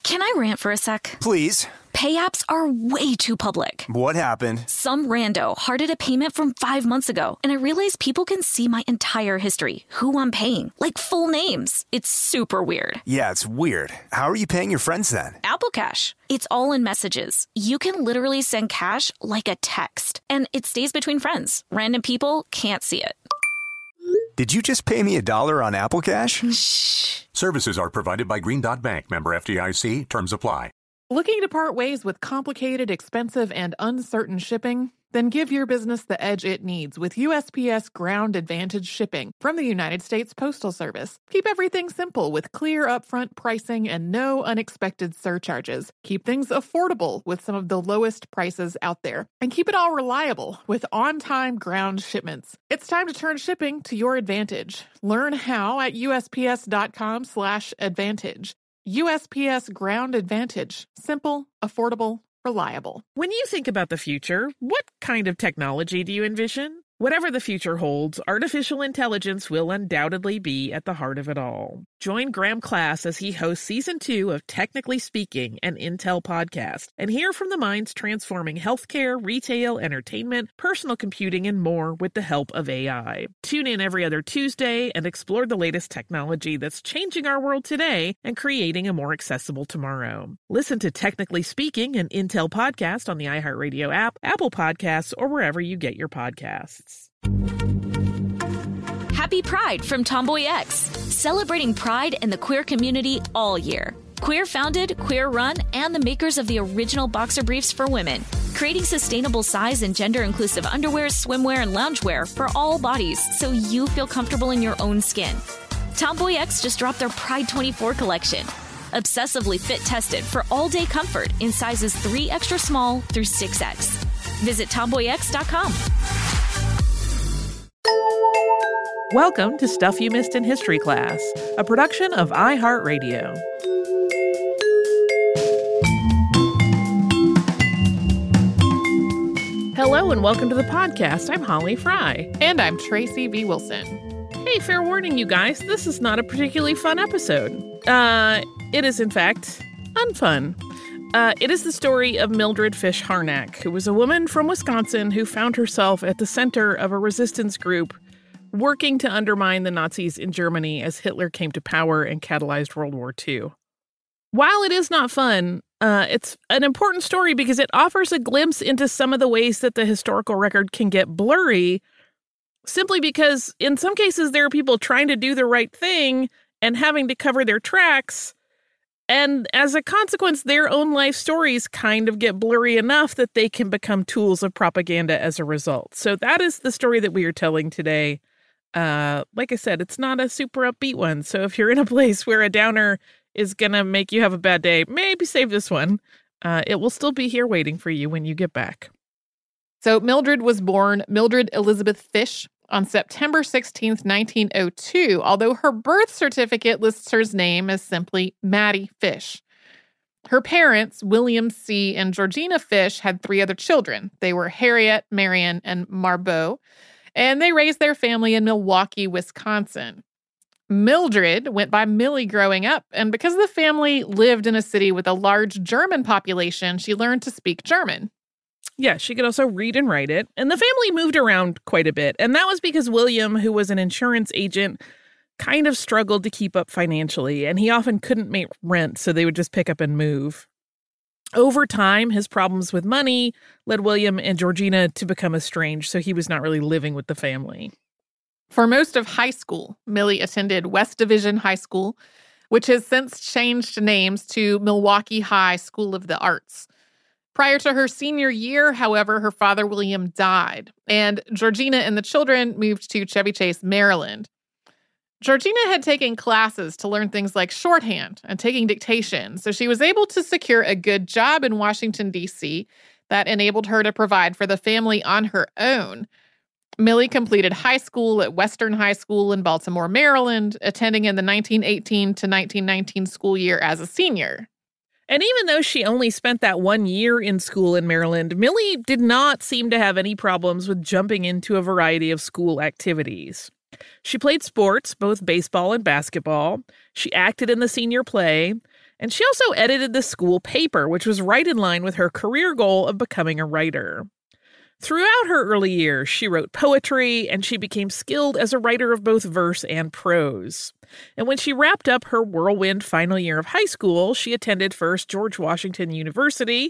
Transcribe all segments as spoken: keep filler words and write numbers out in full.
Can I rant for a sec? Please. Pay apps are way too public. What happened? Some rando hearted a payment from five months ago, and I realized people can see my entire history, who I'm paying, like full names. It's super weird. Yeah, it's weird. How are you paying your friends then? Apple Cash. It's all in messages. You can literally send cash like a text, and it stays between friends. Random people can't see it. Did you just pay me a dollar on Apple Cash? Shh. Services are provided by Green Dot Bank. Member F D I C. Terms apply. Looking to part ways with complicated, expensive, and uncertain shipping? Then give your business the edge it needs with U S P S Ground Advantage shipping from the United States Postal Service. Keep everything simple with clear upfront pricing and no unexpected surcharges. Keep things affordable with some of the lowest prices out there. And keep it all reliable with on-time ground shipments. It's time to turn shipping to your advantage. Learn how at U S P S dot com slash advantage. U S P S Ground Advantage. Simple, affordable, reliable. When you think about the future, what kind of technology do you envision? Whatever the future holds, artificial intelligence will undoubtedly be at the heart of it all. Join Graham Class as he hosts season two of Technically Speaking, an Intel podcast, and hear from the minds transforming healthcare, retail, entertainment, personal computing, and more with the help of A I. Tune in every other Tuesday and explore the latest technology that's changing our world today and creating a more accessible tomorrow. Listen to Technically Speaking, an Intel podcast on the iHeartRadio app, Apple Podcasts, or wherever you get your podcasts. Happy Pride from Tomboy X, celebrating pride and the queer community all year. Queer founded, queer run, and the makers of the original boxer briefs for women, creating sustainable size and gender inclusive underwear, swimwear, and loungewear for all bodies so you feel comfortable in your own skin. Tomboy X just dropped their Pride twenty-four collection, obsessively fit tested for all day comfort in sizes three extra small through six X. Visit tomboy x dot com. Welcome to Stuff You Missed in History Class, a production of iHeartRadio. Hello and welcome to the podcast. I'm Holly Fry. And I'm Tracy V. Wilson. Hey, fair warning, you guys, this is not a particularly fun episode. Uh, it is, in fact, unfun. Uh, it is the story of Mildred Fish Harnack, who was a woman from Wisconsin who found herself at the center of a resistance group working to undermine the Nazis in Germany as Hitler came to power and catalyzed World War Two. While it is not fun, uh, it's an important story because it offers a glimpse into some of the ways that the historical record can get blurry, simply because in some cases there are people trying to do the right thing and having to cover their tracks, and as a consequence, their own life stories kind of get blurry enough that they can become tools of propaganda as a result. So that is the story that we are telling today. Uh, like I said, it's not a super upbeat one. So if you're in a place where a downer is going to make you have a bad day, maybe save this one. Uh, it will still be here waiting for you when you get back. So Mildred was born Mildred Elizabeth Fish on September sixteenth, nineteen oh two, although her birth certificate lists her name as simply Maddie Fish. Her parents, William C. and Georgina Fish, had three other children. They were Harriet, Marion, and Marbeau, and they raised their family in Milwaukee, Wisconsin. Mildred went by Millie growing up, and because the family lived in a city with a large German population, she learned to speak German. Yeah, she could also read and write it. And the family moved around quite a bit. And that was because William, who was an insurance agent, kind of struggled to keep up financially. And he often couldn't make rent, so they would just pick up and move. Over time, his problems with money led William and Georgina to become estranged, so he was not really living with the family. For most of high school, Millie attended West Division High School, which has since changed names to Milwaukee High School of the Arts. Prior to her senior year, however, her father, William, died, and Georgina and the children moved to Chevy Chase, Maryland. Georgina had taken classes to learn things like shorthand and taking dictation, so she was able to secure a good job in Washington, D C that enabled her to provide for the family on her own. Millie completed high school at Western High School in Baltimore, Maryland, attending in the nineteen eighteen to nineteen nineteen school year as a senior. And even though she only spent that one year in school in Maryland, Millie did not seem to have any problems with jumping into a variety of school activities. She played sports, both baseball and basketball. She acted in the senior play. And she also edited the school paper, which was right in line with her career goal of becoming a writer. Throughout her early years, she wrote poetry, and she became skilled as a writer of both verse and prose. And when she wrapped up her whirlwind final year of high school, she attended first George Washington University,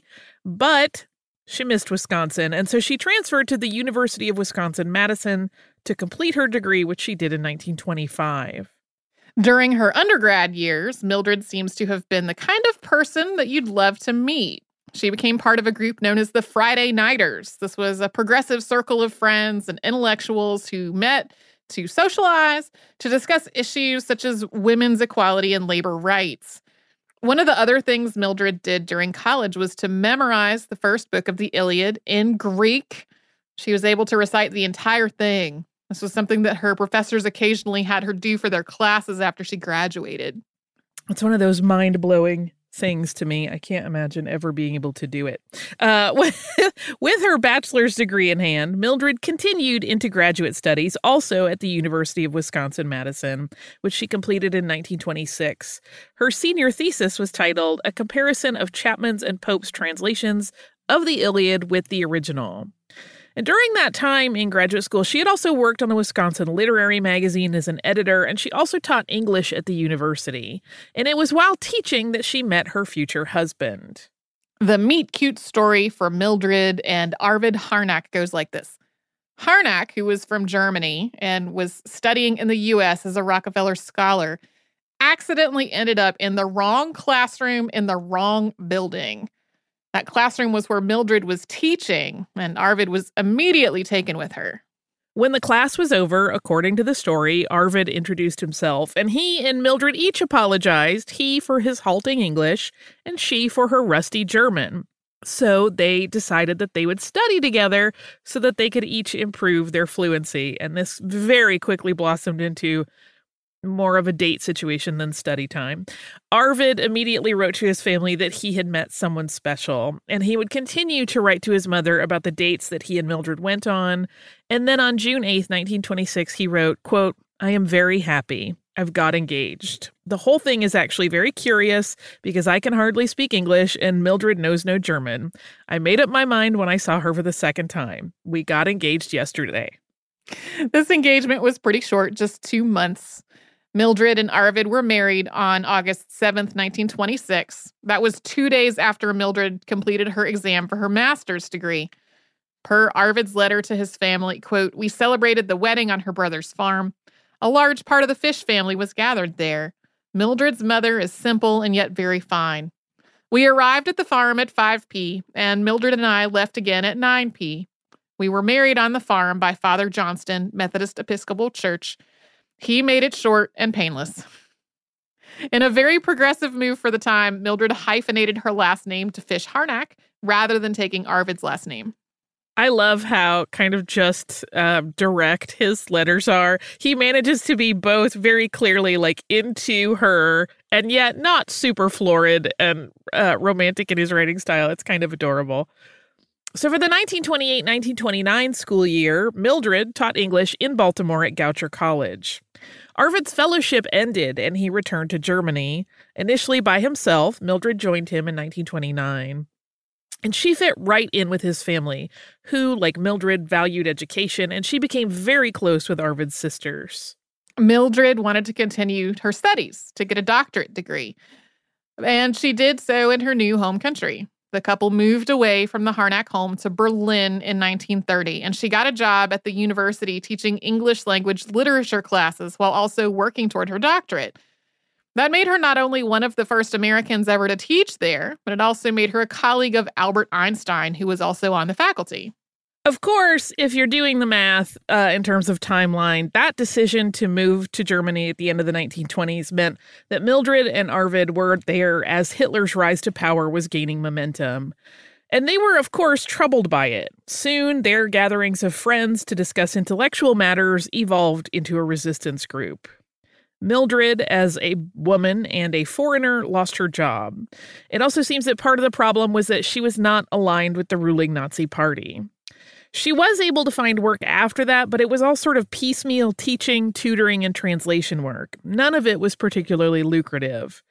but she missed Wisconsin, and so she transferred to the University of Wisconsin-Madison to complete her degree, which she did in nineteen twenty-five. During her undergrad years, Mildred seems to have been the kind of person that you'd love to meet. She became part of a group known as the Friday Nighters. This was a progressive circle of friends and intellectuals who met to socialize, to discuss issues such as women's equality and labor rights. One of the other things Mildred did during college was to memorize the first book of the Iliad in Greek. She was able to recite the entire thing. This was something that her professors occasionally had her do for their classes after she graduated. It's one of those mind-blowing things to me. I can't imagine ever being able to do it. Uh, with, with her bachelor's degree in hand, Mildred continued into graduate studies, also at the University of Wisconsin-Madison, which she completed in nineteen twenty-six. Her senior thesis was titled A Comparison of Chapman's and Pope's Translations of the Iliad with the Original. And during that time in graduate school, she had also worked on the Wisconsin Literary Magazine as an editor, and she also taught English at the university. And it was while teaching that she met her future husband. The meet-cute story for Mildred and Arvid Harnack goes like this. Harnack, who was from Germany and was studying in the U S as a Rockefeller scholar, accidentally ended up in the wrong classroom in the wrong building. That classroom was where Mildred was teaching, and Arvid was immediately taken with her. When the class was over, according to the story, Arvid introduced himself, and he and Mildred each apologized, he for his halting English, and she for her rusty German. So they decided that they would study together so that they could each improve their fluency, and this very quickly blossomed into more of a date situation than study time. Arvid immediately wrote to his family that he had met someone special, and he would continue to write to his mother about the dates that he and Mildred went on. And then on June eighth, nineteen twenty-six, he wrote, quote, I am very happy. I've got engaged. The whole thing is actually very curious because I can hardly speak English and Mildred knows no German. I made up my mind when I saw her for the second time. We got engaged yesterday. This engagement was pretty short, just two months. Mildred and Arvid were married on August seventh, nineteen twenty-six. That was two days after Mildred completed her exam for her master's degree. Per Arvid's letter to his family, quote, we celebrated the wedding on her brother's farm. A large part of the Fish family was gathered there. Mildred's mother is simple and yet very fine. We arrived at the farm at five p.m., and Mildred and I left again at nine p.m. We were married on the farm by Father Johnston, Methodist Episcopal Church. He made it short and painless. In a very progressive move for the time, Mildred hyphenated her last name to Fish Harnack rather than taking Arvid's last name. I love how kind of just uh, direct his letters are. He manages to be both very clearly like into her and yet not super florid and uh, romantic in his writing style. It's kind of adorable. So for the nineteen twenty-eight nineteen twenty-nine school year, Mildred taught English in Baltimore at Goucher College. Arvid's fellowship ended and he returned to Germany. Initially by himself, Mildred joined him in nineteen twenty-nine. And she fit right in with his family, who, like Mildred, valued education, and she became very close with Arvid's sisters. Mildred wanted to continue her studies to get a doctorate degree, and she did so in her new home country. The couple moved away from the Harnack home to Berlin in nineteen thirty, and she got a job at the university teaching English language literature classes while also working toward her doctorate. That made her not only one of the first Americans ever to teach there, but it also made her a colleague of Albert Einstein, who was also on the faculty. Of course, if you're doing the math uh, in terms of timeline, that decision to move to Germany at the end of the nineteen twenties meant that Mildred and Arvid were there as Hitler's rise to power was gaining momentum. And they were, of course, troubled by it. Soon, their gatherings of friends to discuss intellectual matters evolved into a resistance group. Mildred, as a woman and a foreigner, lost her job. It also seems that part of the problem was that she was not aligned with the ruling Nazi party. She was able to find work after that, but it was all sort of piecemeal teaching, tutoring, and translation work. None of it was particularly lucrative.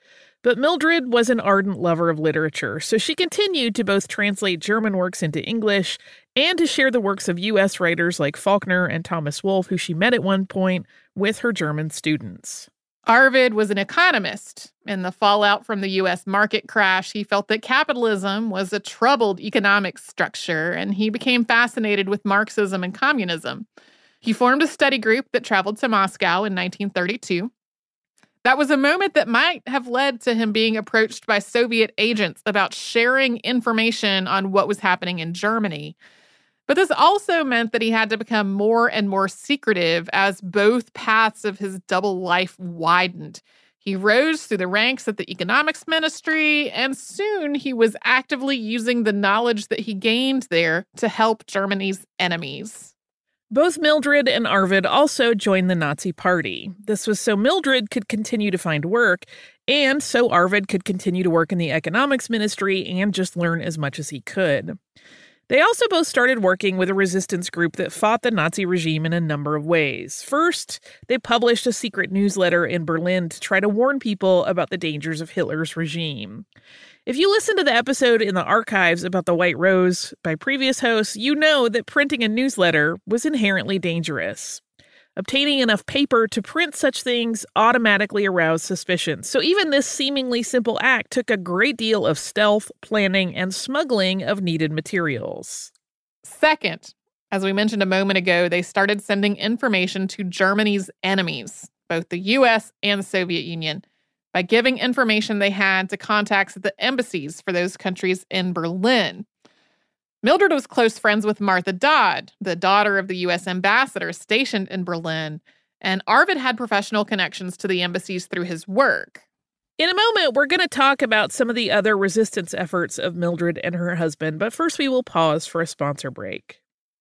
But Mildred was an ardent lover of literature, so she continued to both translate German works into English and to share the works of U S writers like Faulkner and Thomas Wolfe, who she met at one point, with her German students. Arvid was an economist. In the fallout from the U S market crash, he felt that capitalism was a troubled economic structure, and he became fascinated with Marxism and communism. He formed a study group that traveled to Moscow in nineteen thirty-two. That was a moment that might have led to him being approached by Soviet agents about sharing information on what was happening in Germany. But this also meant that he had to become more and more secretive as both paths of his double life widened. He rose through the ranks at the economics ministry, and soon he was actively using the knowledge that he gained there to help Germany's enemies. Both Mildred and Arvid also joined the Nazi Party. This was so Mildred could continue to find work, and so Arvid could continue to work in the economics ministry and just learn as much as he could. They also both started working with a resistance group that fought the Nazi regime in a number of ways. First, they published a secret newsletter in Berlin to try to warn people about the dangers of Hitler's regime. If you listen to the episode in the archives about the White Rose by previous hosts, you know that printing a newsletter was inherently dangerous. Obtaining enough paper to print such things automatically aroused suspicion. So even this seemingly simple act took a great deal of stealth, planning, and smuggling of needed materials. Second, as we mentioned a moment ago, they started sending information to Germany's enemies, both the U S and the Soviet Union, by giving information they had to contacts at the embassies for those countries in Berlin. Mildred was close friends with Martha Dodd, the daughter of the U S ambassador stationed in Berlin, and Arvid had professional connections to the embassies through his work. In a moment, we're going to talk about some of the other resistance efforts of Mildred and her husband, but first we will pause for a sponsor break.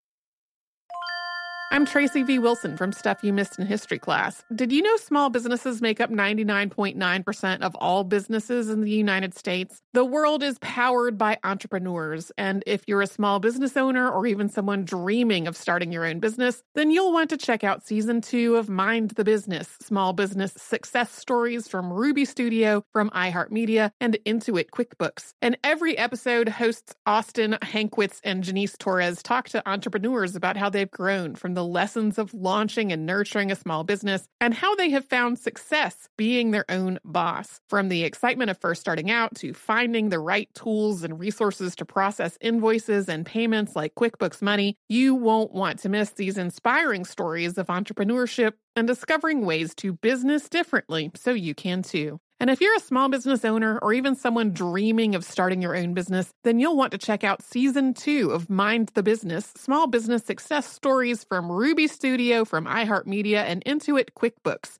I'm Tracy V. Wilson from Stuff You Missed in History Class. Did you know small businesses make up ninety-nine point nine percent of all businesses in the United States? The world is powered by entrepreneurs, and if you're a small business owner or even someone dreaming of starting your own business, then you'll want to check out Season two of Mind the Business, Small Business Success Stories from Ruby Studio, from iHeartMedia, and Intuit QuickBooks. And every episode, hosts Austin Hankwitz and Janice Torres talk to entrepreneurs about how they've grown from the lessons of launching and nurturing a small business and how they have found success being their own boss. From the excitement of first starting out to finding the right tools and resources to process invoices and payments like QuickBooks Money, you won't want to miss these inspiring stories of entrepreneurship and discovering ways to business differently so you can too. And if you're a small business owner or even someone dreaming of starting your own business, then you'll want to check out Season two of Mind the Business, Small Business Success Stories from Ruby Studio, from iHeartMedia, and Intuit QuickBooks.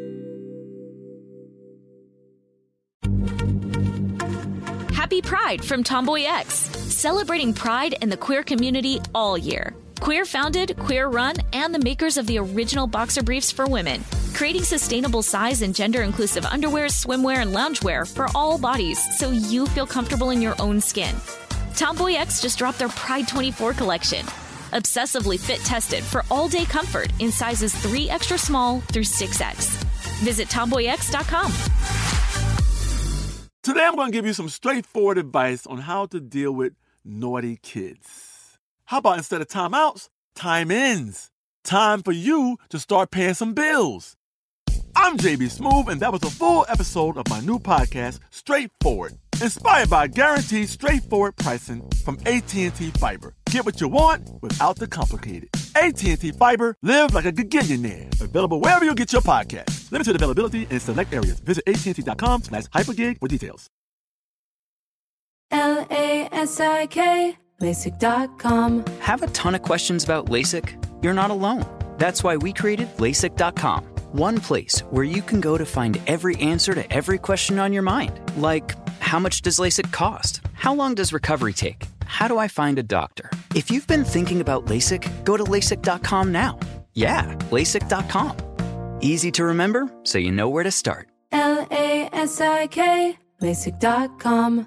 Happy Pride from Tomboy X, celebrating pride and the queer community all year. Queer founded, queer run, and the makers of the original boxer briefs for women, creating sustainable size and gender inclusive underwear, swimwear, and loungewear for all bodies so you feel comfortable in your own skin. Tomboy X just dropped their Pride twenty-four collection, obsessively fit tested for all day comfort in sizes three extra small through six X. Visit tomboy x dot com. Today I'm going to give you some straightforward advice on how to deal with naughty kids. How about instead of timeouts, time-ins? Time for you to start paying some bills. I'm J B Smoove, and that was a full episode of my new podcast, Straightforward, inspired by guaranteed straightforward pricing from A T and T Fiber. Get what you want without the complicated. A T and T Fiber, live like a gigillionaire. Available wherever you get your podcast. Limited availability in select areas. Visit A T and T dot com slash hypergig for details. L A S I K LASIK dot com. Have a ton of questions about LASIK? You're not alone. That's why we created LASIK dot com. One place where you can go to find every answer to every question on your mind. Like, how much does LASIK cost? How long does recovery take? How do I find a doctor? If you've been thinking about LASIK, go to LASIK dot com now. Yeah, LASIK dot com. Easy to remember, so you know where to start. L A S I K LASIK dot com.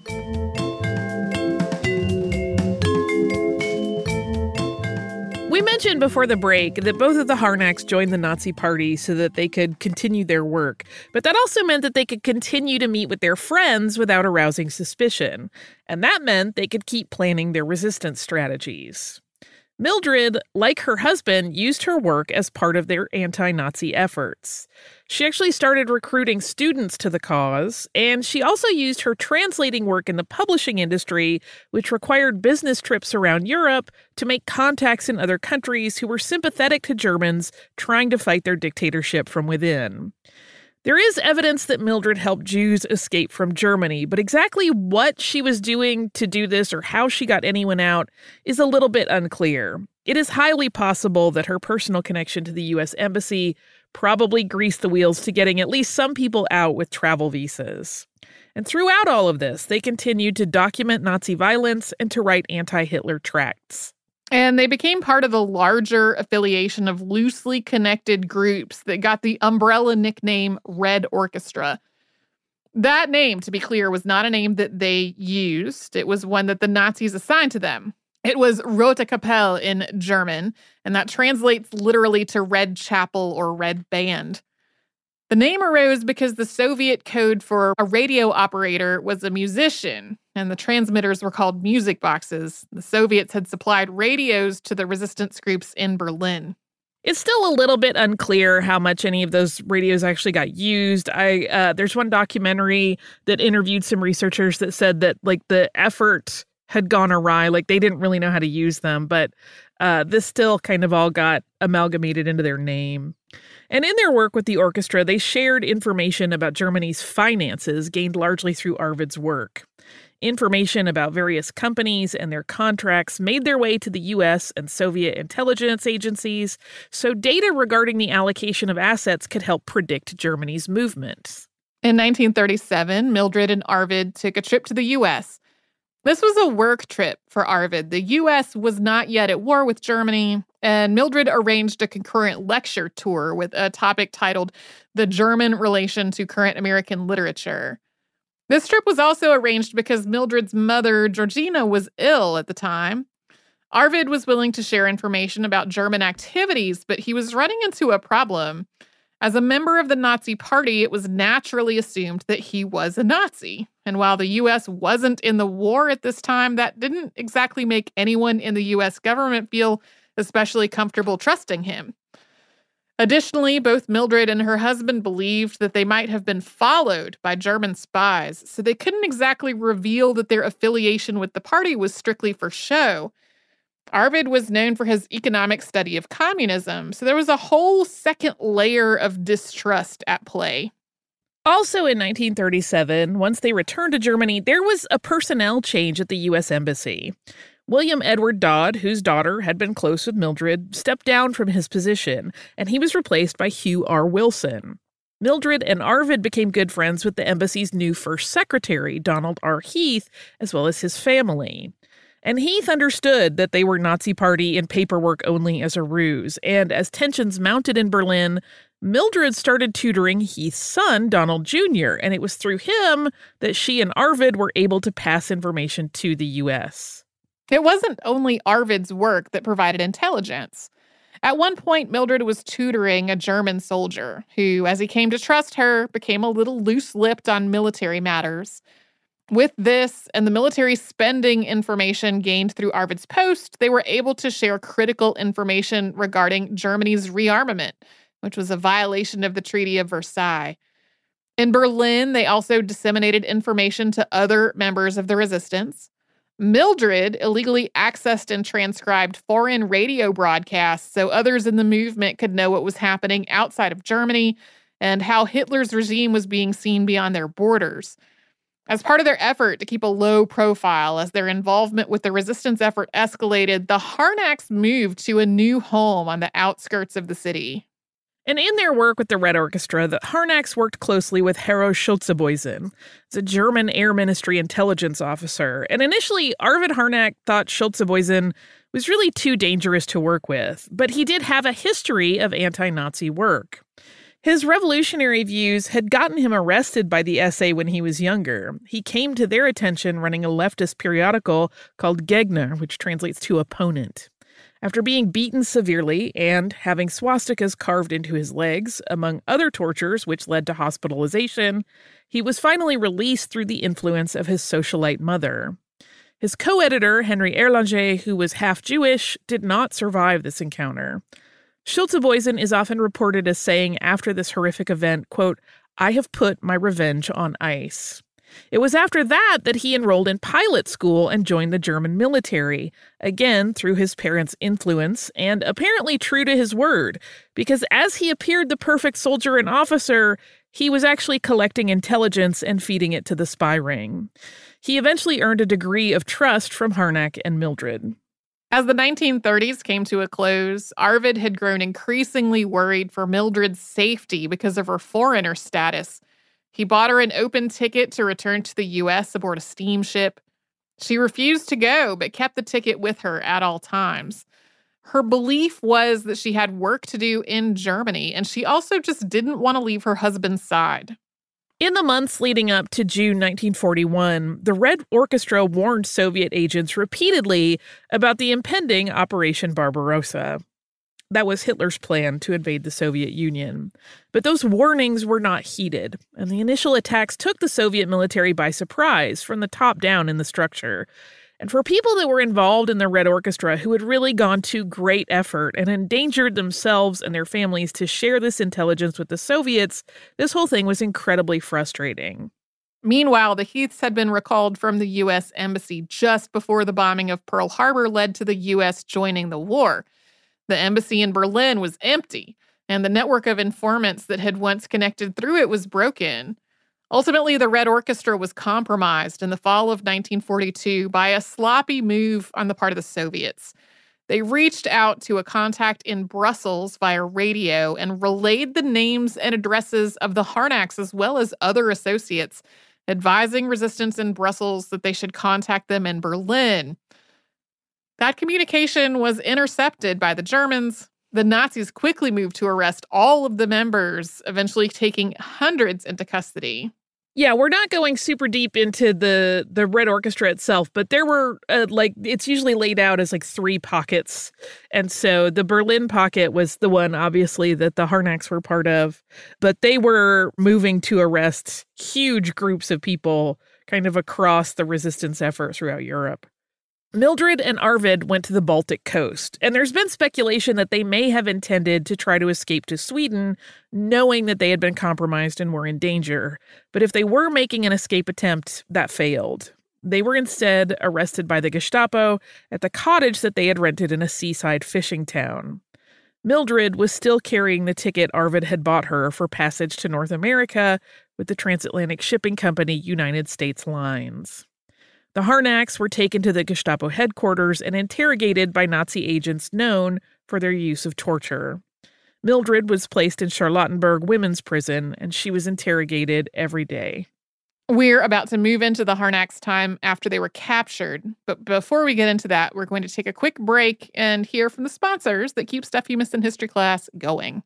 We mentioned before the break that both of the Harnacks joined the Nazi Party so that they could continue their work, but that also meant that they could continue to meet with their friends without arousing suspicion, and that meant they could keep planning their resistance strategies. Mildred, like her husband, used her work as part of their anti-Nazi efforts. She actually started recruiting students to the cause, and she also used her translating work in the publishing industry, which required business trips around Europe, to make contacts in other countries who were sympathetic to Germans trying to fight their dictatorship from within. There is evidence that Mildred helped Jews escape from Germany, but exactly what she was doing to do this or how she got anyone out is a little bit unclear. It is highly possible that her personal connection to the U S Embassy probably greased the wheels to getting at least some people out with travel visas. And throughout all of this, they continued to document Nazi violence and to write anti-Hitler tracts. And they became part of the larger affiliation of loosely connected groups that got the umbrella nickname Red Orchestra. That name, to be clear, was not a name that they used. It was one that the Nazis assigned to them. It was Rote Kapelle in German, and that translates literally to Red Chapel or Red Band. The name arose because the Soviet code for a radio operator was a musician, and the transmitters were called music boxes. The Soviets had supplied radios to the resistance groups in Berlin. It's still a little bit unclear how much any of those radios actually got used. I uh, there's one documentary that interviewed some researchers that said that like the effort had gone awry, like they didn't really know how to use them, but uh, this still kind of all got amalgamated into their name. And in their work with the orchestra, they shared information about Germany's finances gained largely through Arvid's work. Information about various companies and their contracts made their way to the U S and Soviet intelligence agencies, so data regarding the allocation of assets could help predict Germany's movements. In nineteen thirty-seven, Mildred and Arvid took a trip to the U S. This was a work trip for Arvid. The U S was not yet at war with Germany, and Mildred arranged a concurrent lecture tour with a topic titled The German Relation to Current American Literature. This trip was also arranged because Mildred's mother, Georgina, was ill at the time. Arvid was willing to share information about German activities, but he was running into a problem. As a member of the Nazi Party, it was naturally assumed that he was a Nazi. And while the U S wasn't in the war at this time, that didn't exactly make anyone in the U S government feel especially comfortable trusting him. Additionally, both Mildred and her husband believed that they might have been followed by German spies, so they couldn't exactly reveal that their affiliation with the party was strictly for show. Arvid was known for his economic study of communism, so there was a whole second layer of distrust at play. Also in nineteen thirty-seven, once they returned to Germany, there was a personnel change at the U S Embassy. William Edward Dodd, whose daughter had been close with Mildred, stepped down from his position, and he was replaced by Hugh R. Wilson. Mildred and Arvid became good friends with the embassy's new first secretary, Donald R. Heath, as well as his family. And Heath understood that they were Nazi Party and paperwork only as a ruse, and as tensions mounted in Berlin, Mildred started tutoring Heath's son, Donald Junior, and it was through him that she and Arvid were able to pass information to the U S. It wasn't only Arvid's work that provided intelligence. At one point, Mildred was tutoring a German soldier who, as he came to trust her, became a little loose-lipped on military matters. With this and the military spending information gained through Arvid's post, they were able to share critical information regarding Germany's rearmament, which was a violation of the Treaty of Versailles. In Berlin, they also disseminated information to other members of the resistance. Mildred illegally accessed and transcribed foreign radio broadcasts so others in the movement could know what was happening outside of Germany and how Hitler's regime was being seen beyond their borders. As part of their effort to keep a low profile as their involvement with the resistance effort escalated, the Harnacks moved to a new home on the outskirts of the city. And in their work with the Red Orchestra, the Harnacks worked closely with Harro Schulze-Boysen, the German Air Ministry intelligence officer. And initially, Arvid Harnack thought Schulze-Boysen was really too dangerous to work with, but he did have a history of anti-Nazi work. His revolutionary views had gotten him arrested by the S A when he was younger. He came to their attention running a leftist periodical called Gegner, which translates to opponent. After being beaten severely and having swastikas carved into his legs, among other tortures which led to hospitalization, he was finally released through the influence of his socialite mother. His co-editor, Henry Erlanger, who was half Jewish, did not survive this encounter. Schulze-Boysen is often reported as saying after this horrific event, quote, "I have put my revenge on ice." It was after that that he enrolled in pilot school and joined the German military, again through his parents' influence and apparently true to his word, because as he appeared the perfect soldier and officer, he was actually collecting intelligence and feeding it to the spy ring. He eventually earned a degree of trust from Harnack and Mildred. As the nineteen thirties came to a close, Arvid had grown increasingly worried for Mildred's safety because of her foreigner status. He bought her an open ticket to return to the U S aboard a steamship. She refused to go, but kept the ticket with her at all times. Her belief was that she had work to do in Germany, and she also just didn't want to leave her husband's side. In the months leading up to June nineteen forty-one, the Red Orchestra warned Soviet agents repeatedly about the impending Operation Barbarossa. That was Hitler's plan to invade the Soviet Union. But those warnings were not heeded, and the initial attacks took the Soviet military by surprise from the top down in the structure. And for people that were involved in the Red Orchestra who had really gone to great effort and endangered themselves and their families to share this intelligence with the Soviets, this whole thing was incredibly frustrating. Meanwhile, the Heaths had been recalled from the U S Embassy just before the bombing of Pearl Harbor led to the U S joining the war. The embassy in Berlin was empty, and the network of informants that had once connected through it was broken. Ultimately, the Red Orchestra was compromised in the fall of nineteen forty-two by a sloppy move on the part of the Soviets. They reached out to a contact in Brussels via radio and relayed the names and addresses of the Harnacks as well as other associates, advising resistance in Brussels that they should contact them in Berlin. That communication was intercepted by the Germans. The Nazis quickly moved to arrest all of the members, eventually taking hundreds into custody. Yeah, we're not going super deep into the, the Red Orchestra itself, but there were, uh, like, it's usually laid out as, like, three pockets. And so the Berlin pocket was the one, obviously, that the Harnacks were part of. But they were moving to arrest huge groups of people kind of across the resistance effort throughout Europe. Mildred and Arvid went to the Baltic coast, and there's been speculation that they may have intended to try to escape to Sweden, knowing that they had been compromised and were in danger. But if they were making an escape attempt, that failed. They were instead arrested by the Gestapo at the cottage that they had rented in a seaside fishing town. Mildred was still carrying the ticket Arvid had bought her for passage to North America with the transatlantic shipping company United States Lines. The Harnacks were taken to the Gestapo headquarters and interrogated by Nazi agents known for their use of torture. Mildred was placed in Charlottenburg Women's Prison, and she was interrogated every day. We're about to move into the Harnacks' time after they were captured. But before we get into that, we're going to take a quick break and hear from the sponsors that keep Stuff You Missed in History Class going.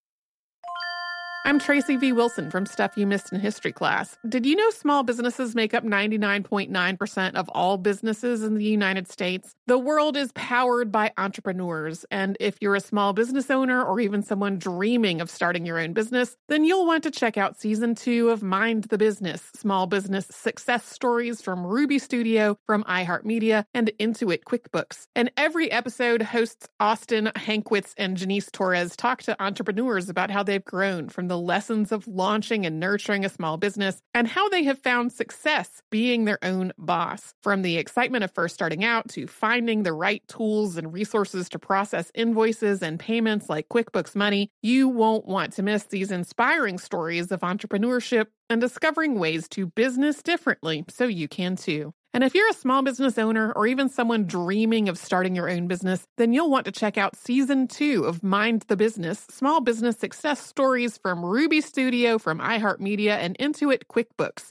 I'm Tracy V. Wilson from Stuff You Missed in History Class. Did you know small businesses make up ninety-nine point nine percent of all businesses in the United States? The world is powered by entrepreneurs, and if you're a small business owner or even someone dreaming of starting your own business, then you'll want to check out Season two of Mind the Business, Small Business Success Stories from Ruby Studio, from iHeartMedia, and Intuit QuickBooks. And every episode, hosts Austin Hankwitz and Janice Torres talk to entrepreneurs about how they've grown from the lessons of launching and nurturing a small business and how they have found success being their own boss. From the excitement of first starting out to finding the right tools and resources to process invoices and payments like QuickBooks Money, you won't want to miss these inspiring stories of entrepreneurship and discovering ways to business differently so you can too. And if you're a small business owner or even someone dreaming of starting your own business, then you'll want to check out Season two of Mind the Business, Small Business Success Stories from Ruby Studio, from iHeartMedia, and Intuit QuickBooks.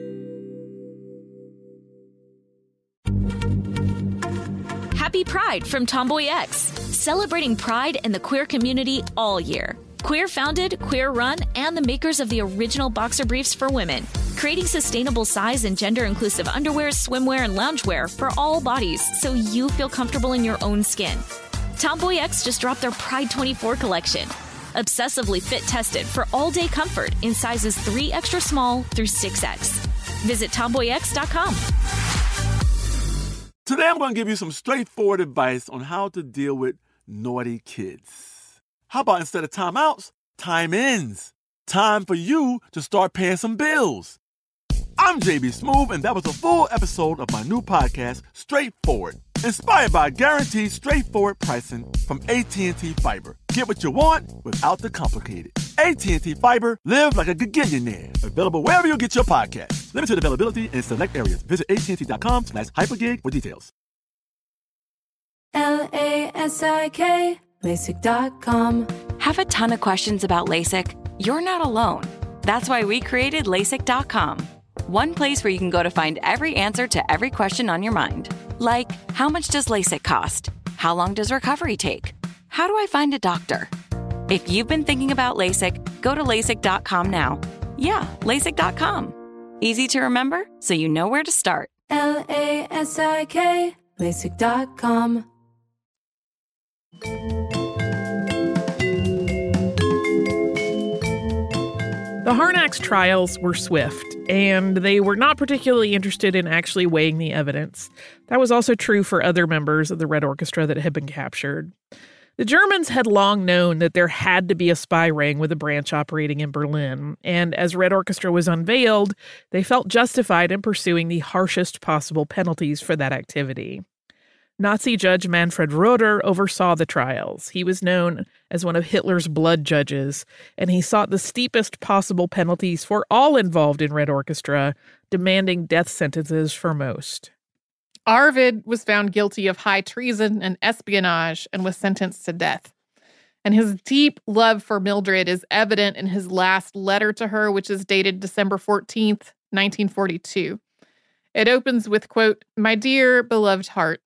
Happy Pride from Tomboy X, celebrating pride in the queer community all year. Queer founded, queer run, and the makers of the original boxer briefs for women, creating sustainable size and gender inclusive underwear, swimwear, and loungewear for all bodies so you feel comfortable in your own skin. Tomboy X just dropped their Pride twenty-four collection. Obsessively fit tested for all-day comfort in sizes three extra small through six X. Visit tomboy x dot com. Today I'm going to give you some straightforward advice on how to deal with naughty kids. How about instead of timeouts, time-ins? Time for you to start paying some bills. I'm J B Smoove, and that was a full episode of my new podcast, Straightforward, inspired by guaranteed straightforward pricing from A T and T Fiber. Get what you want without the complicated. A T and T Fiber, live like a gigillionaire. Available wherever you get your podcasts. Limited availability in select areas. Visit A T and T dot com slash hypergig for details. L A S I K, LASIK dot com. Have a ton of questions about LASIK? You're not alone. That's why we created LASIK dot com. One place where you can go to find every answer to every question on your mind. Like, how much does LASIK cost? How long does recovery take? How do I find a doctor? If you've been thinking about LASIK, go to LASIK dot com now. Yeah, LASIK dot com. Easy to remember, so you know where to start. L A S I K, LASIK dot com. The Harnack's trials were swift, and they were not particularly interested in actually weighing the evidence. That was also true for other members of the Red Orchestra that had been captured. The Germans had long known that there had to be a spy ring with a branch operating in Berlin, and as Red Orchestra was unveiled, they felt justified in pursuing the harshest possible penalties for that activity. Nazi judge Manfred Roeder oversaw the trials. He was known as one of Hitler's blood judges, and he sought the steepest possible penalties for all involved in Red Orchestra, demanding death sentences for most. Arvid was found guilty of high treason and espionage and was sentenced to death. And his deep love for Mildred is evident in his last letter to her, which is dated December fourteenth, nineteen forty-two. It opens with, quote, "My dear beloved heart,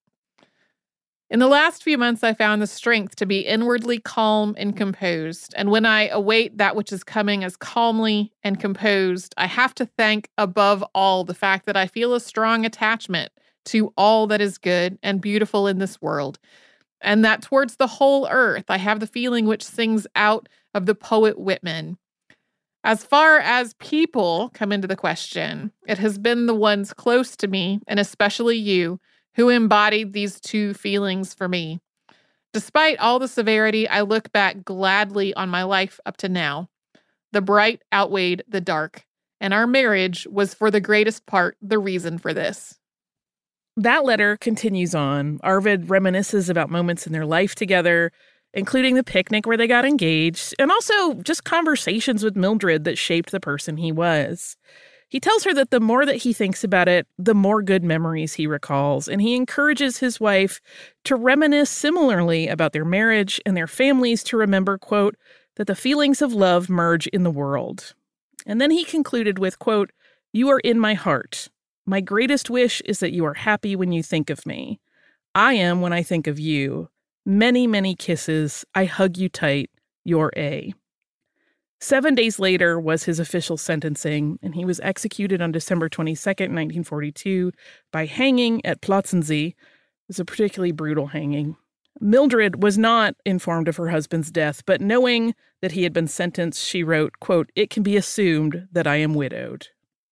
in the last few months, I found the strength to be inwardly calm and composed. And when I await that which is coming as calmly and composed, I have to thank above all the fact that I feel a strong attachment to all that is good and beautiful in this world, and that towards the whole earth, I have the feeling which sings out of the poet Whitman. As far as people come into the question, it has been the ones close to me, and especially you, who embodied these two feelings for me. Despite all the severity, I look back gladly on my life up to now. The bright outweighed the dark, and our marriage was for the greatest part the reason for this." That letter continues on. Arvid reminisces about moments in their life together, including the picnic where they got engaged, and also just conversations with Mildred that shaped the person he was. He tells her that the more that he thinks about it, the more good memories he recalls, and he encourages his wife to reminisce similarly about their marriage and their families, to remember, quote, that the feelings of love merge in the world. And then he concluded with, quote, "You are in my heart. My greatest wish is that you are happy when you think of me. I am when I think of you. Many, many kisses. I hug you tight. Your A." Seven days later was his official sentencing, and he was executed on December twenty-second, nineteen forty-two, by hanging at Plötzensee. It was a particularly brutal hanging. Mildred was not informed of her husband's death, but knowing that he had been sentenced, she wrote, quote, "It can be assumed that I am widowed."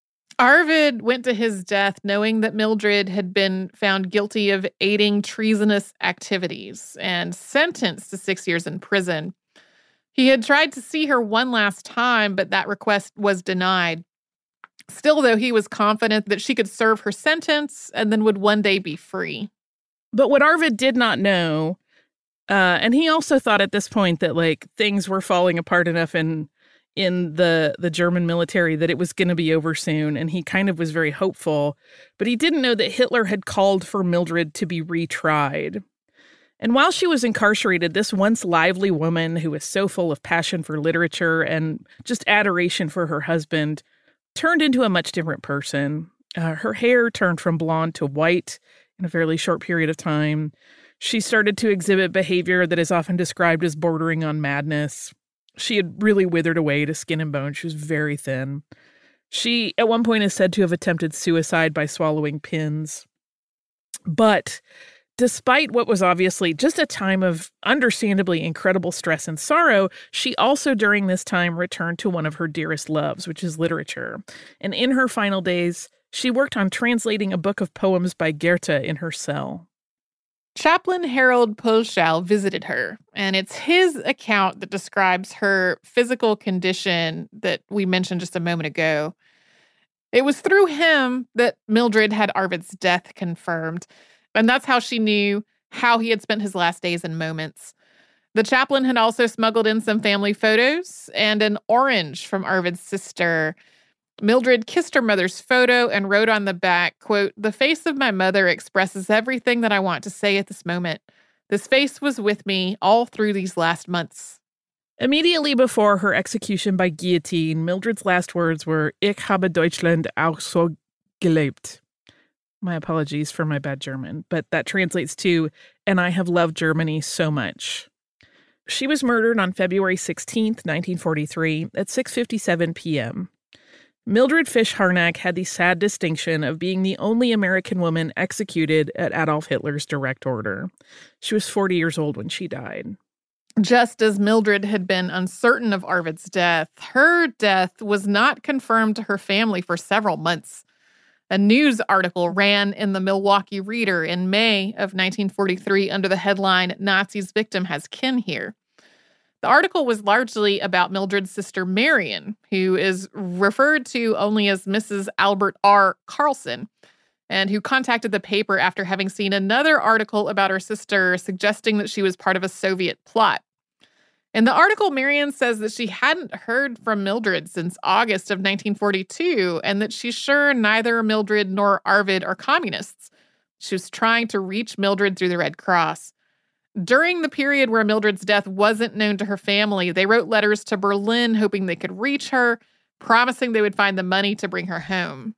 Arvid went to his death knowing that Mildred had been found guilty of aiding treasonous activities and sentenced to six years in prison. He had tried to see her one last time, but that request was denied. Still, though, he was confident that she could serve her sentence and then would one day be free. But what Arvid did not know, uh, and he also thought at this point that, like, things were falling apart enough in in the the German military that it was going to be over soon, and he kind of was very hopeful. But he didn't know that Hitler had called for Mildred to be retried. And while she was incarcerated, this once lively woman who was so full of passion for literature and just adoration for her husband turned into a much different person. Uh, her hair turned from blonde to white in a fairly short period of time. She started to exhibit behavior that is often described as bordering on madness. She had really withered away to skin and bone. She was very thin. She, at one point, is said to have attempted suicide by swallowing pins. But Despite what was obviously just a time of understandably incredible stress and sorrow, she also during this time returned to one of her dearest loves, which is literature. And in her final days, she worked on translating a book of poems by Goethe in her cell. Chaplain Harold Pölschau visited her, and it's his account that describes her physical condition that we mentioned just a moment ago. It was through him that Mildred had Arvid's death confirmed, and that's how she knew how he had spent his last days and moments. The chaplain had also smuggled in some family photos and an orange from Arvid's sister. Mildred kissed her mother's photo and wrote on the back, quote, "The face of my mother expresses everything that I want to say at this moment. This face was with me all through these last months." Immediately before her execution by guillotine, Mildred's last words were, "Ich habe Deutschland auch so geliebt." My apologies for my bad German, but that translates to, "and I have loved Germany so much." She was murdered on February sixteenth, nineteen forty-three at six fifty-seven p.m. Mildred Fish Harnack had the sad distinction of being the only American woman executed at Adolf Hitler's direct order. She was forty years old when she died. Just as Mildred had been uncertain of Arvid's death, her death was not confirmed to her family for several months. A news article ran in the Milwaukee Reader in May of nineteen forty-three under the headline, "Nazi's Victim Has Kin Here." The article was largely about Mildred's sister Marion, who is referred to only as Missus Albert R. Carlson, and who contacted the paper after having seen another article about her sister suggesting that she was part of a Soviet plot. In the article, Marion says that she hadn't heard from Mildred since August of nineteen forty-two, and that she's sure neither Mildred nor Arvid are communists. She was trying to reach Mildred through the Red Cross. During the period where Mildred's death wasn't known to her family, they wrote letters to Berlin hoping they could reach her, promising they would find the money to bring her home.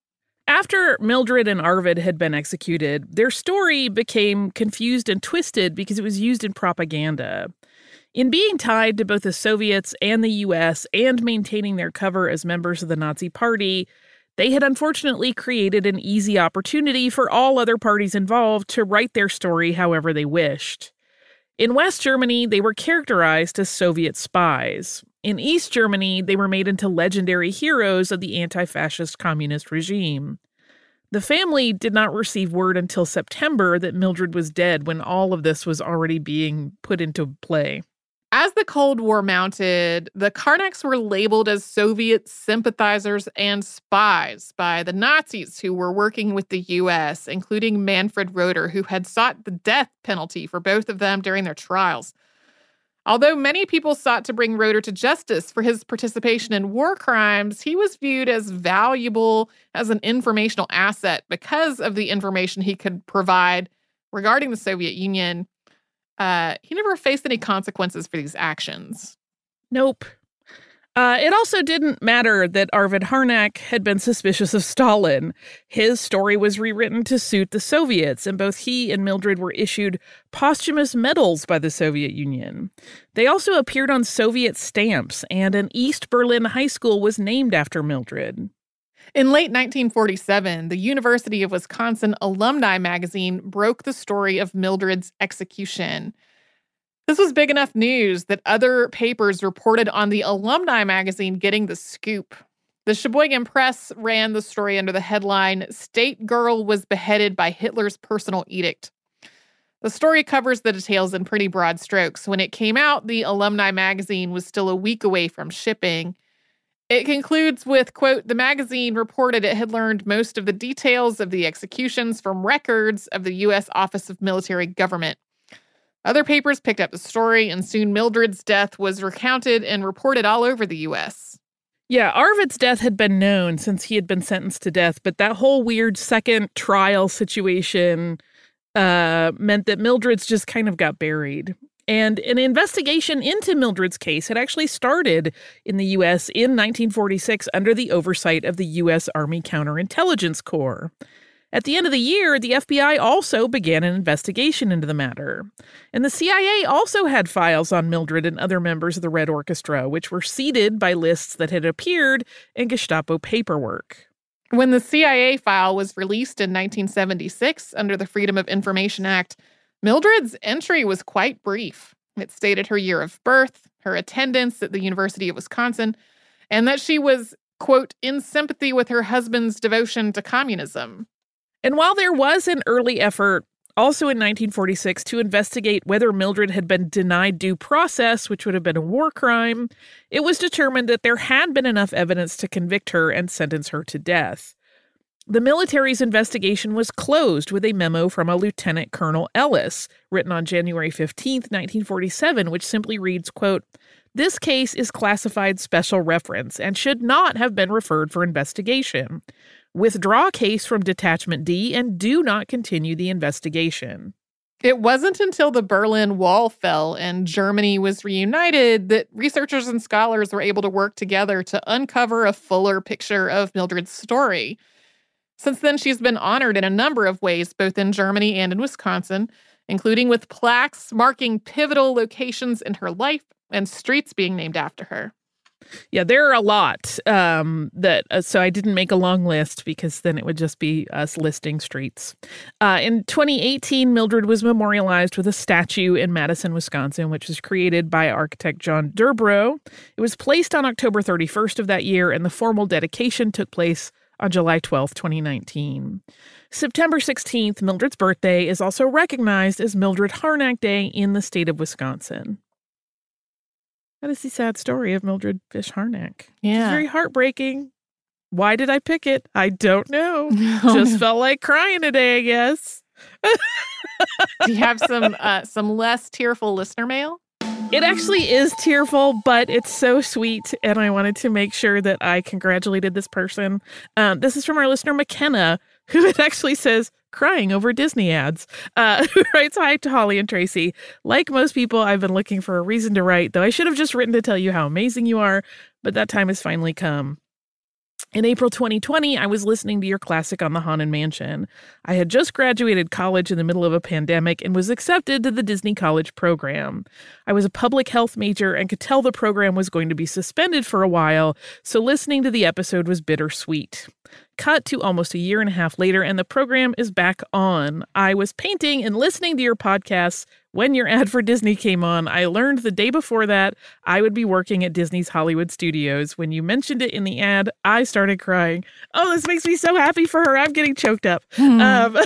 After Mildred and Arvid had been executed, their story became confused and twisted because it was used in propaganda. In being tied to both the Soviets and the U S and maintaining their cover as members of the Nazi Party, they had unfortunately created an easy opportunity for all other parties involved to write their story however they wished. In West Germany, they were characterized as Soviet spies. In East Germany, they were made into legendary heroes of the anti-fascist communist regime. The family did not receive word until September that Mildred was dead when all of this was already being put into play. As the Cold War mounted, the Harnacks were labeled as Soviet sympathizers and spies by the Nazis who were working with the U S, including Manfred Roeder, who had sought the death penalty for both of them during their trials. Although many people sought to bring Roeder to justice for his participation in war crimes, he was viewed as valuable as an informational asset because of the information he could provide regarding the Soviet Union. Uh, he never faced any consequences for these actions. Nope. Uh, it also didn't matter that Arvid Harnack had been suspicious of Stalin. His story was rewritten to suit the Soviets, and both he and Mildred were issued posthumous medals by the Soviet Union. They also appeared on Soviet stamps, and an East Berlin high school was named after Mildred. In late nineteen forty-seven, the University of Wisconsin Alumni magazine broke the story of Mildred's execution. This was big enough news that other papers reported on the Alumni magazine getting the scoop. The Sheboygan Press ran the story under the headline, "State Girl Was Beheaded by Hitler's Personal Edict." The story covers the details in pretty broad strokes. When it came out, the Alumni magazine was still a week away from shipping. It concludes with, quote, "The magazine reported it had learned most of the details of the executions from records of the U S Office of Military Government." Other papers picked up the story, and soon Mildred's death was recounted and reported all over the U S. Yeah, Arvid's death had been known since he had been sentenced to death, but that whole weird second trial situation uh, meant that Mildred's just kind of got buried. And an investigation into Mildred's case had actually started in the U S in nineteen forty-six under the oversight of the U S Army Counterintelligence Corps. At the end of the year, the F B I also began an investigation into the matter. And the C I A also had files on Mildred and other members of the Red Orchestra, which were seeded by lists that had appeared in Gestapo paperwork. When the C I A file was released in nineteen seventy-six under the Freedom of Information Act, Mildred's entry was quite brief. It stated her year of birth, her attendance at the University of Wisconsin, and that she was, quote, in sympathy with her husband's devotion to communism. And while there was an early effort, also in nineteen forty-six, to investigate whether Mildred had been denied due process, which would have been a war crime, it was determined that there had been enough evidence to convict her and sentence her to death. The military's investigation was closed with a memo from a Lieutenant Colonel Ellis, written on January fifteenth, nineteen forty-seven, which simply reads, quote, "This case is classified special reference and should not have been referred for investigation. Withdraw case from Detachment D and do not continue the investigation." It wasn't until the Berlin Wall fell and Germany was reunited that researchers and scholars were able to work together to uncover a fuller picture of Mildred's story. Since then, she's been honored in a number of ways, both in Germany and in Wisconsin, including with plaques marking pivotal locations in her life and streets being named after her. Yeah, there are a lot um, that, uh, so I didn't make a long list because then it would just be us listing streets. Uh, in twenty eighteen, Mildred was memorialized with a statue in Madison, Wisconsin, which was created by architect John Durbrow. It was placed on October thirty-first of that year, and the formal dedication took place on July twelfth, twenty nineteen. September sixteenth, Mildred's birthday, is also recognized as Mildred Harnack Day in the state of Wisconsin. That is the sad story of Mildred Fish Harnack. Yeah. It's very heartbreaking. Why did I pick it? I don't know. Oh, Just no. felt like crying today, I guess. Do you have some uh, some less tearful listener mail? It actually is tearful, but it's so sweet, and I wanted to make sure that I congratulated this person. Um, this is from our listener, McKenna, who it actually says, crying over Disney ads, uh, who writes, "Hi to Holly and Tracy. Like most people, I've been looking for a reason to write, though I should have just written to tell you how amazing you are, but that time has finally come. In April twenty twenty, I was listening to your classic on the Haunted Mansion. I had just graduated college in the middle of a pandemic and was accepted to the Disney College program. I was a public health major and could tell the program was going to be suspended for a while, so listening to the episode was bittersweet. Cut to almost a year and a half later, and the program is back on. I was painting and listening to your podcasts when your ad for Disney came on. I learned the day before that I would be working at Disney's Hollywood Studios. When you mentioned it in the ad, I started crying. Oh, this makes me so happy for her. I'm getting choked up. Hmm. Um,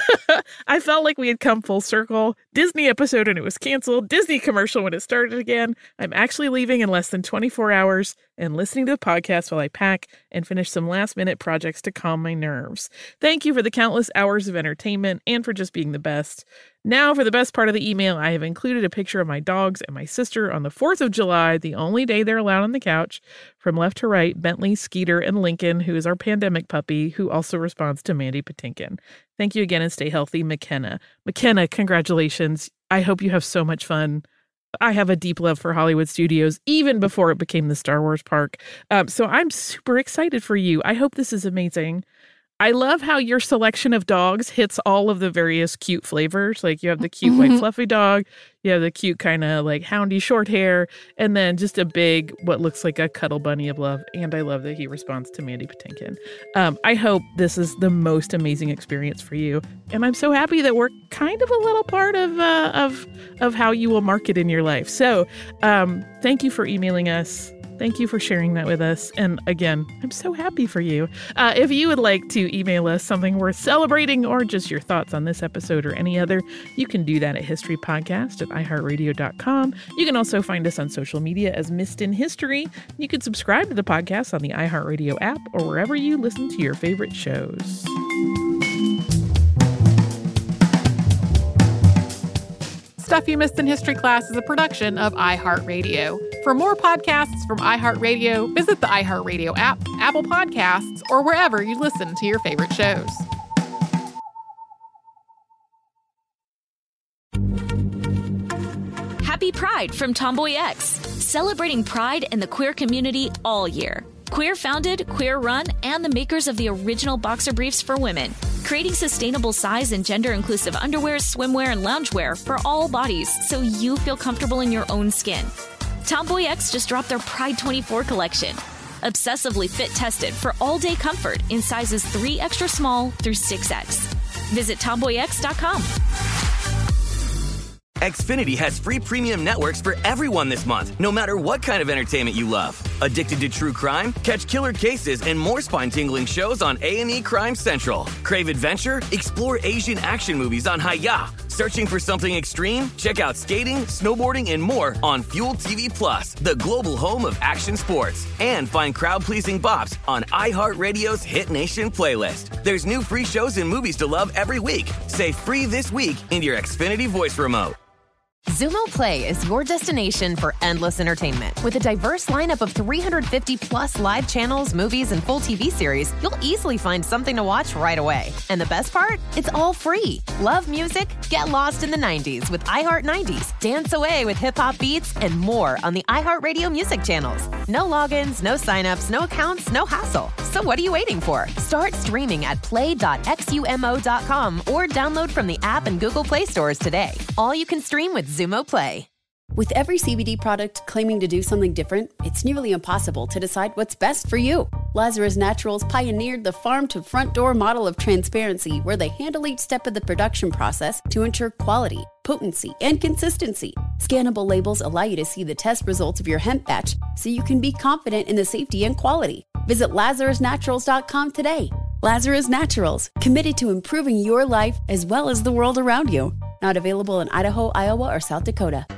I felt like we had come full circle. Disney episode and it was canceled. Disney commercial when it started again. I'm actually leaving in less than twenty-four hours and listening to the podcast while I pack and finish some last-minute projects to calm my nerves. Thank you for the countless hours of entertainment and for just being the best. Now, for the best part of the email, I have included a picture of my dogs and my sister on the fourth of July, the only day they're allowed on the couch. From left to right, Bentley, Skeeter, and Lincoln, who is our pandemic puppy, who also responds to Mandy Patinkin. Thank you again and stay healthy, McKenna. McKenna, congratulations. I hope you have so much fun. I have a deep love for Hollywood Studios, even before it became the Star Wars park. Um, so I'm super excited for you. I hope this is amazing. I love how your selection of dogs hits all of the various cute flavors. Like you have the cute white fluffy dog, you have the cute kind of like houndy short hair, and then just a big, what looks like a cuddle bunny of love. And I love that he responds to Mandy Patinkin. Um, I hope this is the most amazing experience for you. And I'm so happy that we're kind of a little part of uh, of of how you will market in your life. So um, thank you for emailing us. Thank you for sharing that with us. And again, I'm so happy for you. Uh, if you would like to email us something worth celebrating or just your thoughts on this episode or any other, you can do that at historypodcast at i heart radio dot com. You can also find us on social media as Missed in History. You can subscribe to the podcast on the iHeartRadio app or wherever you listen to your favorite shows. Stuff You Missed in History Class is a production of iHeartRadio. For more podcasts from iHeartRadio, visit the iHeartRadio app, Apple Podcasts, or wherever you listen to your favorite shows. Happy Pride from Tomboy X, celebrating pride and the queer community all year. Queer founded, queer run, and the makers of the original boxer briefs for women, creating sustainable size and gender inclusive underwear, swimwear, and loungewear for all bodies so you feel comfortable in your own skin. Tomboy X just dropped their Pride twenty-four collection. Obsessively fit tested for all-day comfort in sizes three extra small through six X. Visit tomboy x dot com. Xfinity has free premium networks for everyone this month, no matter what kind of entertainment you love. Addicted to true crime? Catch killer cases and more spine-tingling shows on A and E Crime Central. Crave adventure? Explore Asian action movies on Hi-Ya. Searching for something extreme? Check out skating, snowboarding, and more on Fuel T V Plus, the global home of action sports. And find crowd-pleasing bops on iHeartRadio's Hit Nation playlist. There's new free shows and movies to love every week. Say free this week in your Xfinity voice remote. Xumo Play is your destination for endless entertainment. With a diverse lineup of three hundred fifty plus live channels, movies, and full T V series, you'll easily find something to watch right away. And the best part? It's all free. Love music? Get lost in the nineties with iHeart nineties, dance away with hip-hop beats, and more on the iHeartRadio music channels. No logins, no signups, no accounts, no hassle. So what are you waiting for? Start streaming at play dot xumo dot com or download from the app and Google Play stores today. All you can stream with Xumo Play. With every C B D product claiming to do something different, it's nearly impossible to decide what's best for you. Lazarus Naturals pioneered the farm-to-front-door model of transparency, where they handle each step of the production process to ensure quality, potency, and consistency. Scannable labels allow you to see the test results of your hemp batch, so you can be confident in the safety and quality. Visit lazarus naturals dot com today. Lazarus Naturals, committed to improving your life as well as the world around you. Not available in Idaho, Iowa, or South Dakota.